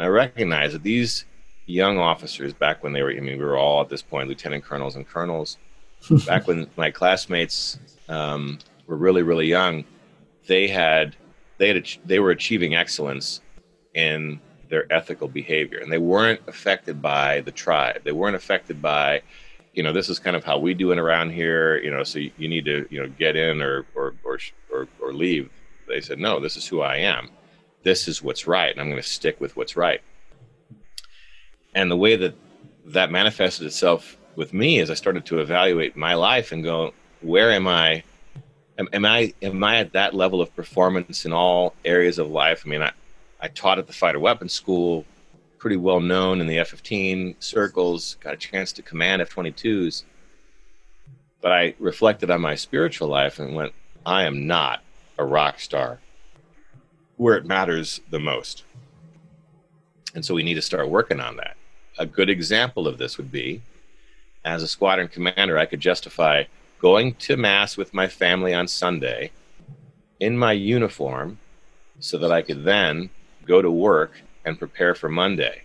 And I recognized that these young officers, back when they were, I mean, we were all at this point lieutenant colonels and colonels, back when my classmates were really, really young, they had, they were achieving excellence in their ethical behavior, and they weren't affected by the tribe. They weren't affected by, this is kind of how we do it around here, so you need to, get in or leave. They said, no, this is who I am. This is what's right, and I'm going to stick with what's right. And the way that manifested itself with me is I started to evaluate my life and go, where am I? Am I at that level of performance in all areas of life? I mean, I taught at the fighter weapons school, pretty well known in the F-15 circles, got a chance to command F-22s. But I reflected on my spiritual life and went, I am not a rock star where it matters the most. And so we need to start working on that. A good example of this would be, as a squadron commander, I could justify going to mass with my family on Sunday in my uniform so that I could then go to work and prepare for Monday.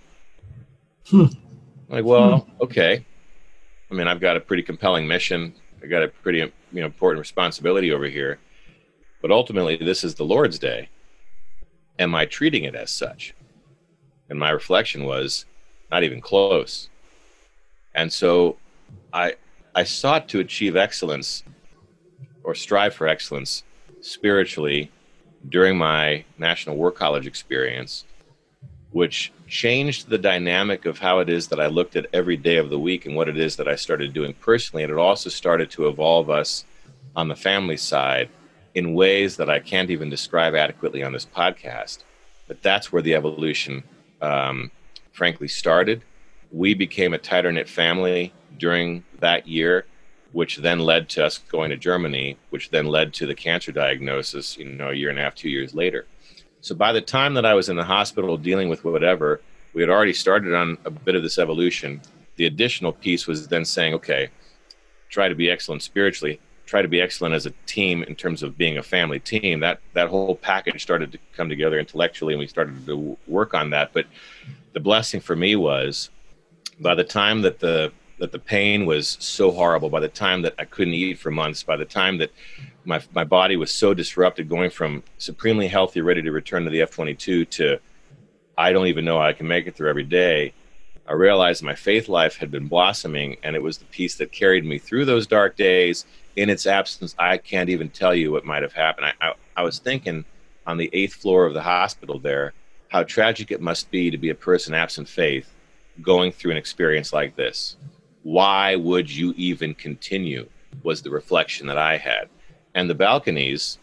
Like, well, okay. I mean, I've got a pretty compelling mission. I got a pretty important responsibility over here. But ultimately, this is the Lord's day. Am I treating it as such? And my reflection was not even close. And so I sought to achieve excellence or strive for excellence spiritually during my National War College experience, which changed the dynamic of how it is that I looked at every day of the week and what it is that I started doing personally. And it also started to evolve us on the family side in ways that I can't even describe adequately on this podcast. But that's where the evolution, frankly, started. We became a tighter knit family during that year, which then led to us going to Germany, which then led to the cancer diagnosis, a year and a half, 2 years later. So by the time that I was in the hospital dealing with whatever, we had already started on a bit of this evolution. The additional piece was then saying, okay, try to be excellent spiritually, try to be excellent as a team in terms of being a family team. That whole package started to come together intellectually, and we started to work on that. But the blessing for me was, by the time that the pain was so horrible, by the time that I couldn't eat for months, by the time that my body was so disrupted, going from supremely healthy, ready to return to the F-22 to I don't even know how I can make it through every day, I realized my faith life had been blossoming, and it was the piece that carried me through those dark days. In its absence, I can't even tell you what might have happened. I was thinking on the 8th floor of the hospital there, how tragic it must be to be a person absent faith going through an experience like this. Why would you even continue, was the reflection that I had. And the balconies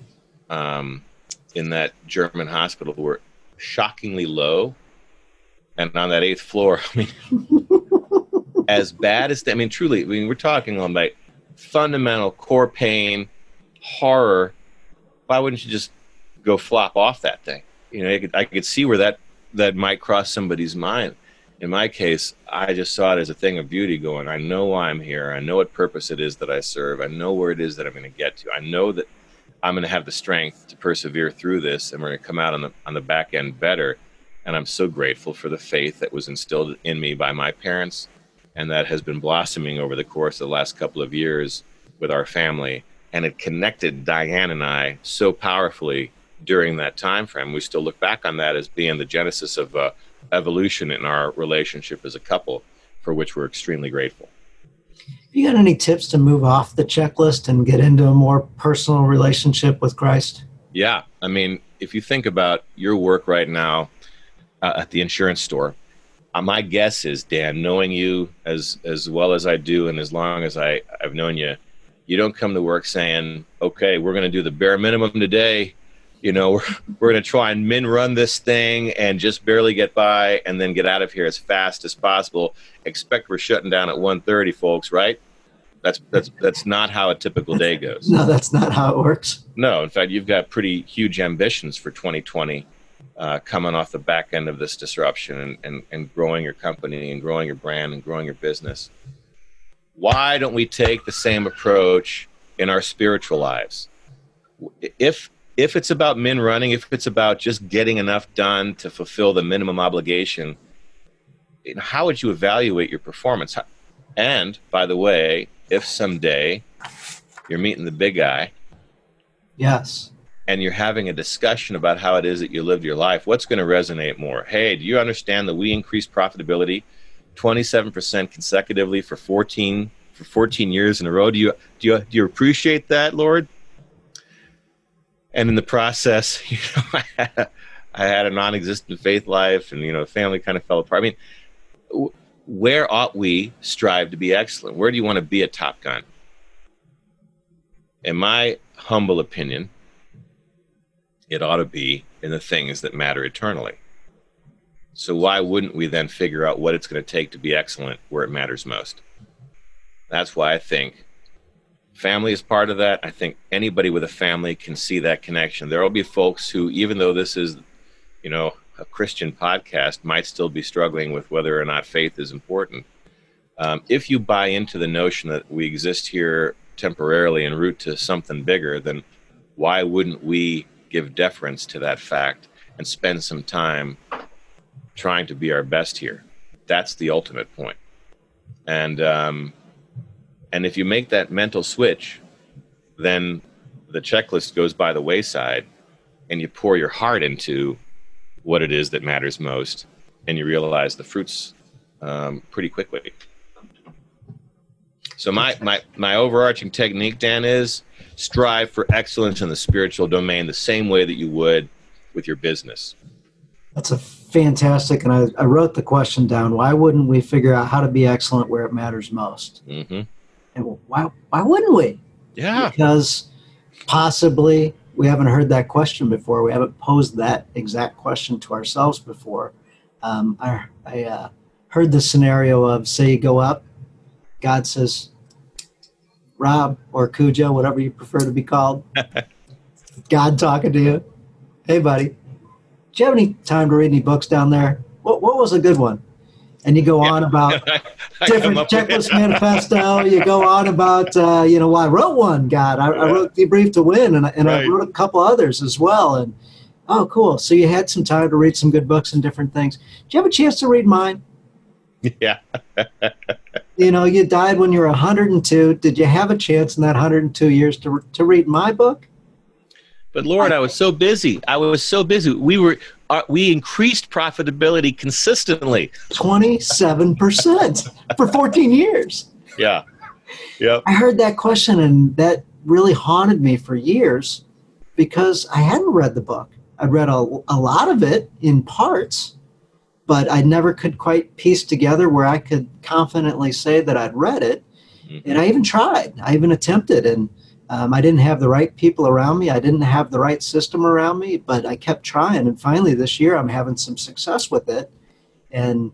in that German hospital were shockingly low. And on that 8th floor, I mean, as bad as, truly, we're talking on like fundamental core pain, horror. Why wouldn't you just go flop off that thing? I could see where that might cross somebody's mind. In my case, I just saw it as a thing of beauty going, I know why I'm here. I know what purpose it is that I serve. I know where it is that I'm going to get to. I know that I'm going to have the strength to persevere through this, and we're going to come out on the back end better. And I'm so grateful for the faith that was instilled in me by my parents, and that has been blossoming over the course of the last couple of years with our family. And it connected Diane and I so powerfully during that time frame. We still look back on that as being the genesis of evolution in our relationship as a couple, for which we're extremely grateful. You got any tips to move off the checklist and get into a more personal relationship with Christ? Yeah. I mean, if you think about your work right now at the insurance store, my guess is, Dan, knowing you as well as I do and as long as I've known you, you don't come to work saying, okay, we're going to do the bare minimum today. We're going to try and min run this thing and just barely get by and then get out of here as fast as possible. Expect we're shutting down at 1:30, folks, right? That's not how a typical day goes. No, that's not how it works. No, in fact, you've got pretty huge ambitions for 2020 coming off the back end of this disruption and growing your company and growing your brand and growing your business. Why don't we take the same approach in our spiritual lives? If if it's about min running, if it's about just getting enough done to fulfill the minimum obligation, how would you evaluate your performance? And by the way, if someday you're meeting the big guy, yes, and you're having a discussion about how it is that you lived your life, what's going to resonate more? Hey, do you understand that we increased profitability 27% consecutively for 14 years in a row? Do you appreciate that, Lord? And in the process, I had a non-existent faith life, and family kind of fell apart. I mean, where ought we strive to be excellent? Where do you want to be a Top Gun? In my humble opinion, it ought to be in the things that matter eternally. So why wouldn't we then figure out what it's going to take to be excellent where it matters most? That's why I think family is part of that. I think anybody with a family can see that connection. There will be folks who, even though this is, a Christian podcast, might still be struggling with whether or not faith is important. If you buy into the notion that we exist here temporarily en route to something bigger, then why wouldn't we give deference to that fact and spend some time trying to be our best here? That's the ultimate point. And if you make that mental switch, then the checklist goes by the wayside, and you pour your heart into what it is that matters most, and you realize the fruits pretty quickly. So my overarching technique, Dan, is strive for excellence in the spiritual domain the same way that you would with your business. That's a fantastic, and I wrote the question down. Why wouldn't we figure out how to be excellent where it matters most? Mm-hmm. And why wouldn't we? Yeah. Because possibly we haven't heard that question before. We haven't posed that exact question to ourselves before. I heard the scenario of, say you go up, God says, Rob or Cujo, whatever you prefer to be called, God talking to you. Hey, buddy, do you have any time to read any books down there? What was a good one? And you go on about different checklist manifesto. You go on about, well, I wrote one, God. I wrote Debrief to Win, and right. I wrote a couple others as well. And, oh, cool. So you had some time to read some good books and different things. Did you have a chance to read mine? Yeah. You died when you were 102. Did you have a chance in that 102 years to read my book? But Lord, I was so busy. We increased profitability consistently. 27% for 14 years. Yeah. Yep. I heard that question, and that really haunted me for years because I hadn't read the book. I'd read a lot of it in parts, but I never could quite piece together where I could confidently say that I'd read it. Mm-hmm. And I even tried. I even attempted, and I didn't have the right people around me. I didn't have the right system around me, but I kept trying. And finally this year I'm having some success with it. And,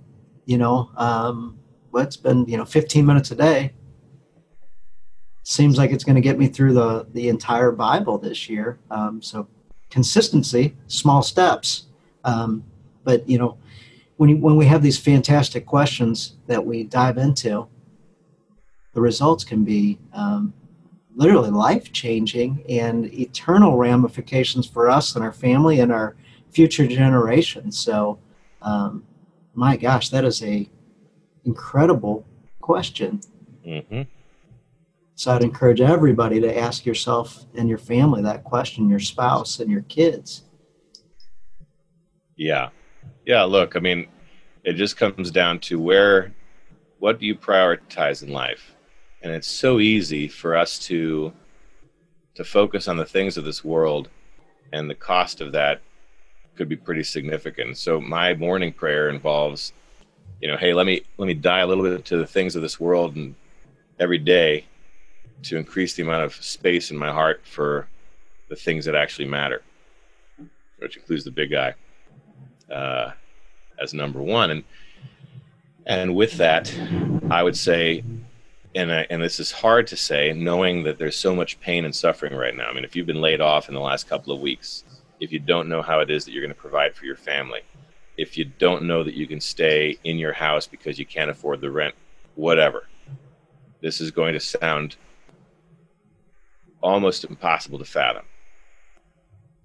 it's been, 15 minutes a day. Seems like it's going to get me through the entire Bible this year. So consistency, small steps. But, when we have these fantastic questions that we dive into, the results can be literally life-changing and eternal ramifications for us and our family and our future generations. So, my gosh, that is a incredible question. Mm-hmm. So I'd encourage everybody to ask yourself and your family that question, your spouse and your kids. Yeah. Yeah, look, I mean, it just comes down to what do you prioritize in life? And it's so easy for us to focus on the things of this world, and the cost of that could be pretty significant. So my morning prayer involves, hey, let me die a little bit to the things of this world and every day to increase the amount of space in my heart for the things that actually matter, which includes the big guy as number one. And with that, I would say, and this is hard to say, knowing that there's so much pain and suffering right now. I mean, if you've been laid off in the last couple of weeks, if you don't know how it is that you're going to provide for your family, if you don't know that you can stay in your house because you can't afford the rent, whatever, this is going to sound almost impossible to fathom.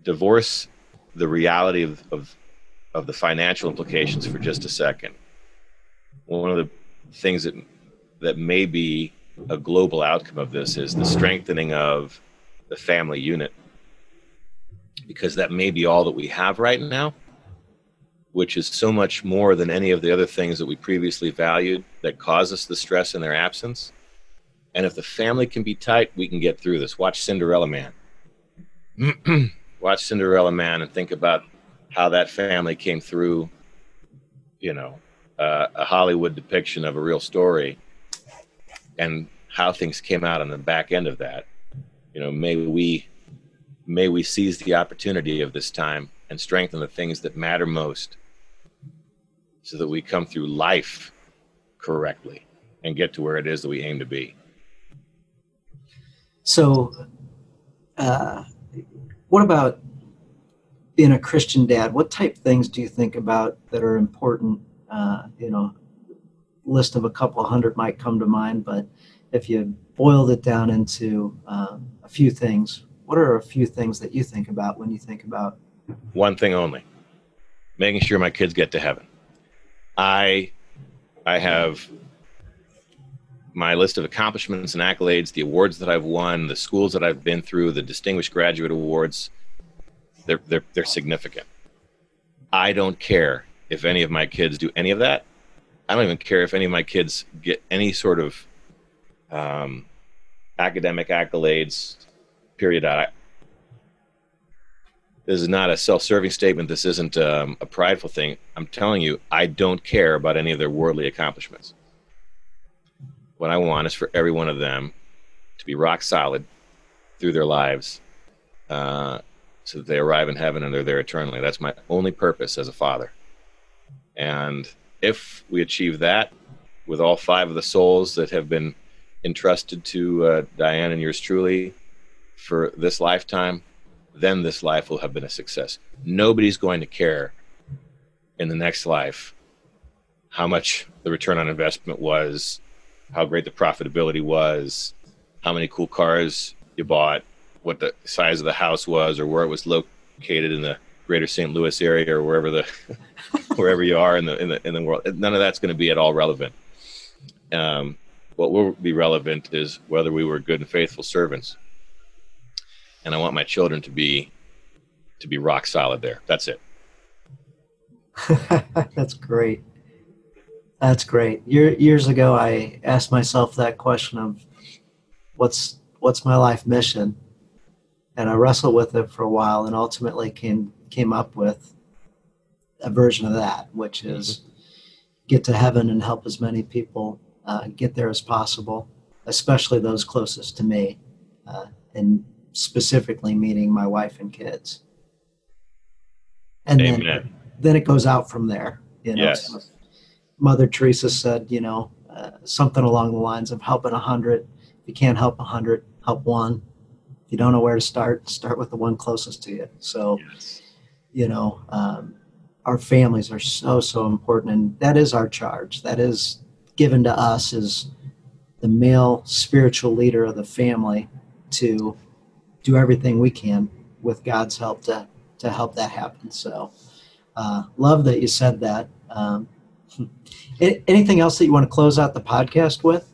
divorce the reality of the financial implications for just a second. One of the things that may be a global outcome of this is the strengthening of the family unit, because that may be all that we have right now, which is so much more than any of the other things that we previously valued that cause us the stress in their absence. And if the family can be tight, we can get through this. Watch Cinderella Man. Watch Cinderella Man and think about how that family came through, a Hollywood depiction of a real story, and how things came out on the back end of that. May we seize the opportunity of this time and strengthen the things that matter most, so that we come through life correctly and get to where it is that we aim to be. So, what about being a Christian dad? What type of things do you think about that are important? List of a couple hundred might come to mind, but if you boiled it down into a few things, what are a few things that you think about when you think about? One thing only: making sure my kids get to heaven. I have my list of accomplishments and accolades, the awards that I've won, the schools that I've been through, the Distinguished Graduate Awards. They're significant. I don't care if any of my kids do any of that. I don't even care if any of my kids get any sort of academic accolades, period. This is not a self-serving statement. This isn't a prideful thing. I'm telling you, I don't care about any of their worldly accomplishments. What I want is for every one of them to be rock solid through their lives, so that they arrive in heaven and they're there eternally. That's my only purpose as a father. And if we achieve that with all 5 of the souls that have been entrusted to Diane and yours truly for this lifetime, then this life will have been a success. Nobody's going to care in the next life how much the return on investment was, how great the profitability was, how many cool cars you bought, what the size of the house was, or where it was located in the greater St. Louis area, or wherever you are in the world. None of that's going to be at all relevant. What will be relevant is whether we were good and faithful servants. And I want my children to be rock solid there. That's it. That's great. That's great. Years ago, I asked myself that question of what's my life mission? And I wrestled with it for a while, and ultimately came up with a version of that, which is get to heaven and help as many people get there as possible, especially those closest to me, and specifically meeting my wife and kids. And Amen. then it goes out from there. Yes. So Mother Teresa said, something along the lines of helping 100. If you can't help 100, help 1. If you don't know where to start with the one closest to you. So, Yes. Our families are so important, and that is our charge. That is given to us as the male spiritual leader of the family to do everything we can with God's help to help that happen. So, love that you said that. Anything else that you want to close out the podcast with?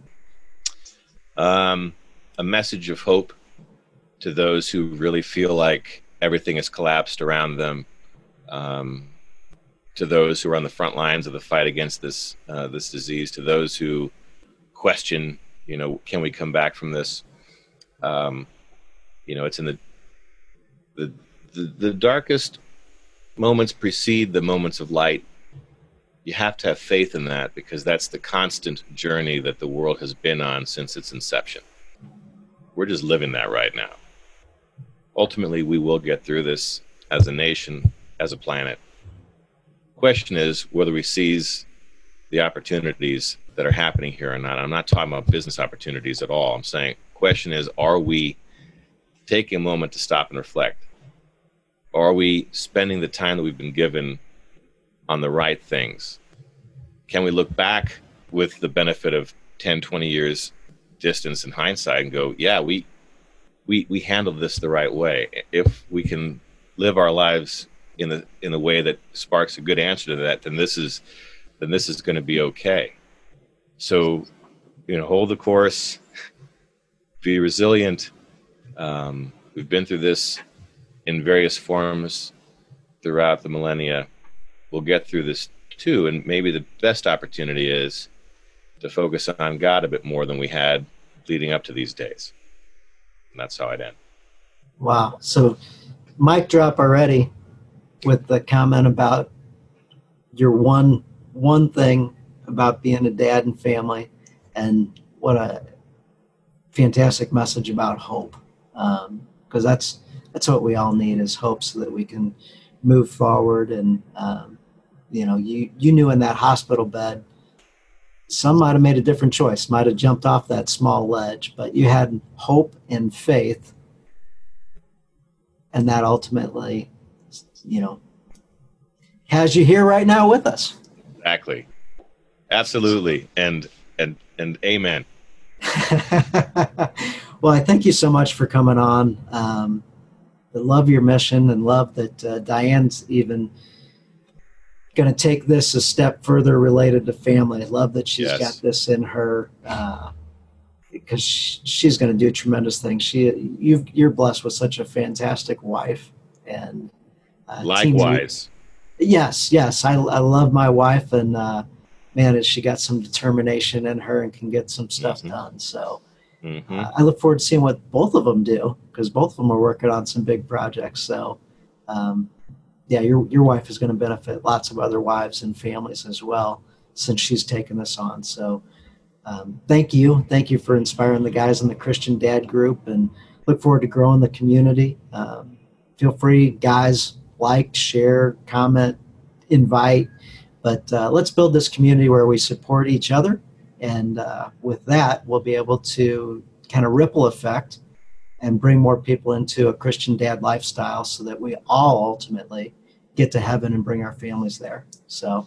A message of hope to those who really feel like everything has collapsed around them. To those who are on the front lines of the fight against this disease, to those who question, can we come back from this? It's in the darkest moments precede the moments of light. You have to have faith in that, because that's the constant journey that the world has been on since its inception. We're just living that right now. Ultimately, we will get through this as a nation, as a planet. Question is whether we seize the opportunities that are happening here or not. I'm not talking about business opportunities at all. I'm saying, question is, are we taking a moment to stop and reflect? Are we spending the time that we've been given on the right things? Can we look back with the benefit of 10, 20 years distance and hindsight and go, yeah, we handled this the right way? If we can live our lives in the way that sparks a good answer to that, then this is going to be okay. So, hold the course, be resilient. We've been through this in various forms throughout the millennia. We'll get through this too, and maybe the best opportunity is to focus on God a bit more than we had leading up to these days. And that's how I'd end. Wow. So mic drop already with the comment about your one thing about being a dad and family, and what a fantastic message about hope. Because that's what we all need, is hope, so that we can move forward. And you knew in that hospital bed, some might have made a different choice, might have jumped off that small ledge, but you had hope and faith, and that ultimately, has you here right now with us. Exactly. Absolutely. And amen. Well, I thank you so much for coming on. I love your mission, and love that Diane's even going to take this a step further related to family. I love that she's got this in her, because she's going to do tremendous things. You're blessed with such a fantastic wife, and likewise. Yes. I love my wife, and man, has she got some determination in her and can get some stuff done. So I look forward to seeing what both of them do, because both of them are working on some big projects. So your wife is going to benefit lots of other wives and families as well, since she's taken this on. So thank you for inspiring the guys in the Christian Dad Group, and look forward to growing the community. Feel free, guys, like, share, comment, invite, but let's build this community where we support each other. And with that, we'll be able to kind of ripple effect and bring more people into a Christian dad lifestyle, so that we all ultimately get to heaven and bring our families there. So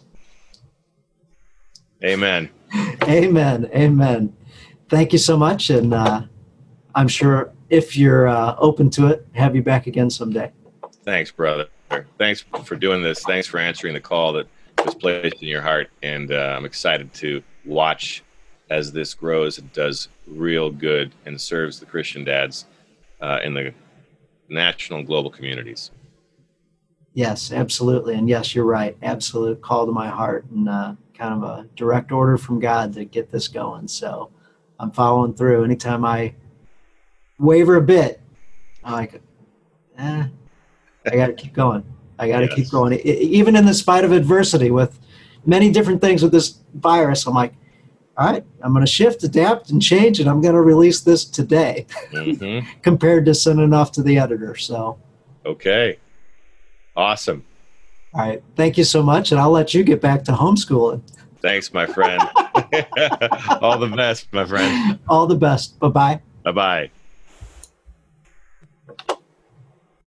amen. Amen. Thank you so much. And I'm sure if you're open to it, have you back again someday. Thanks, brother. Thanks for doing this. Thanks for answering the call that was placed in your heart. And I'm excited to watch as this grows and does real good and serves the Christian dads in the national and global communities. Yes, absolutely. And yes, you're right. Absolute call to my heart, and kind of a direct order from God to get this going. So I'm following through. Anytime I waver a bit, I'm like, I got to keep going. I got to keep going. Even in the spite of adversity with many different things with this virus, I'm like, all right, I'm going to shift, adapt, and change, and I'm going to release this today compared to sending off to the editor. So, okay. Awesome. All right. Thank you so much, and I'll let you get back to homeschooling. Thanks, my friend. All the best, my friend. All the best. Bye-bye. Bye-bye.